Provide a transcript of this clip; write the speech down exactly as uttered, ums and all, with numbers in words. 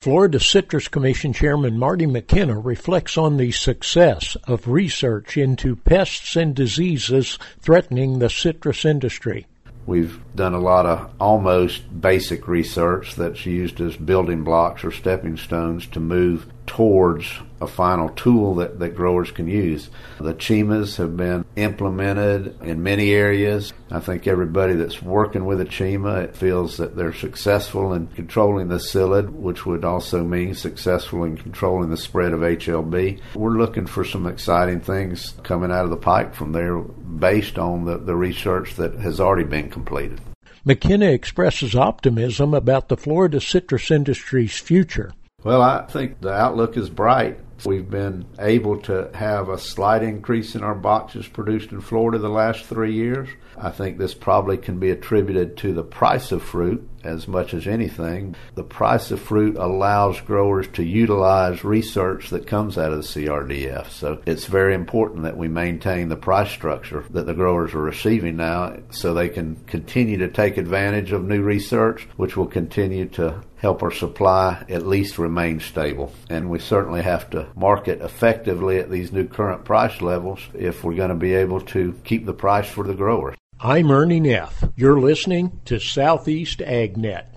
Florida Citrus Commission Chairman Marty McKenna reflects on the success of research into pests and diseases threatening the citrus industry. We've done a lot of almost basic research that's used as building blocks or stepping stones to move towards a final tool that, that growers can use. The CHIMAs have been implemented in many areas. I think everybody that's working with a CHIMA feels that they're successful in controlling the psyllid, which would also mean successful in controlling the spread of H L B. We're looking for some exciting things coming out of the pipe from there based on the, the research that has already been completed. McKenna expresses optimism about the Florida citrus industry's future. Well, I think the outlook is bright. We've been able to have a slight increase in our boxes produced in Florida the last three years. I think this probably can be attributed to the price of fruit as much as anything. The price of fruit allows growers to utilize research that comes out of the C R D F. So it's very important that we maintain the price structure that the growers are receiving now so they can continue to take advantage of new research, which will continue to help our supply at least remain stable. And we certainly have to market effectively at these new current price levels if we're going to be able to keep the price for the growers. I'm Ernie Neff. You're listening to Southeast AgNet.